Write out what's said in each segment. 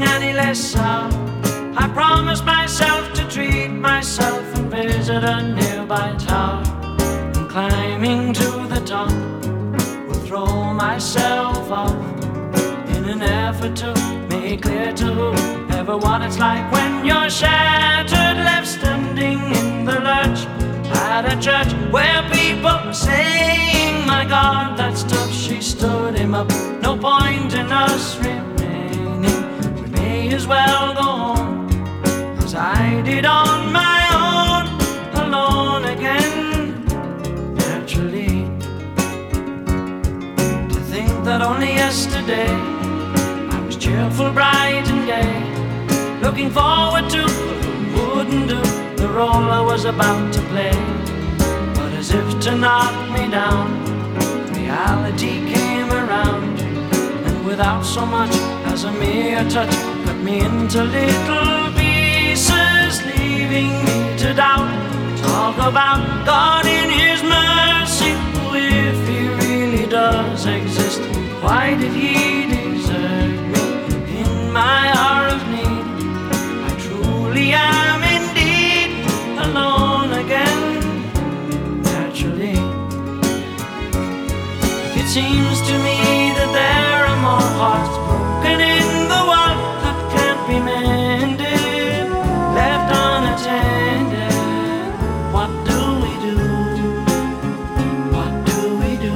feeling any less sour. I promised myself to treat myself and visit a nearby tower. And climbing to the top, will throw myself off in an effort to make clear to whoever what it's like when you're shattered, left standing in the lurch at a church where people are saying, my God, that's tough. She stood him up. No point in us remaining. We may as well go home, as I did on my own, alone again. Naturally, to think that only yesterday I was cheerful, bright and gay, looking forward to what wouldn't do the role I was about to play. But as if to knock me down, reality came around, and without so much as a mere touch, cut me into little pieces, leaving me to doubt. Talk about God in His mercy. If He really does exist, why did He desert me in my hour of need? I truly am indeed alone again. Naturally, it seems to me that there are more hearts broken in the world that can't be mended, left unattended. What do we do? What do we do?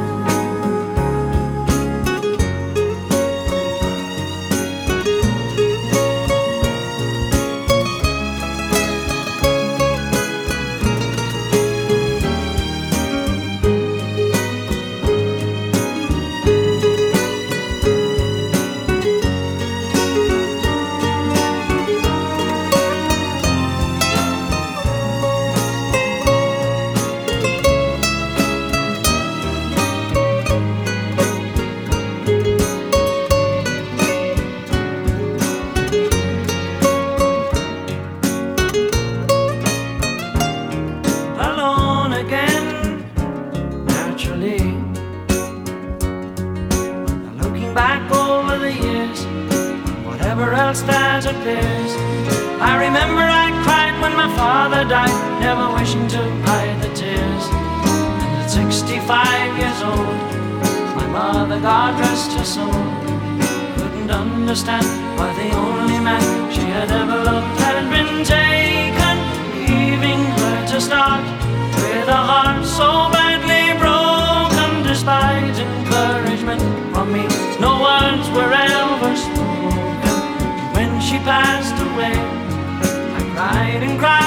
Back over the years, whatever else that appears, I remember I cried when my father died, never wishing to hide the tears. And at 65 years old, my mother, God rest her soul, couldn't understand why the only man she had ever loved had been taken, leaving her to start with a heart so badly broken. Despite encouragement from me, no words were ever spoken. When she passed away, I cried and cried.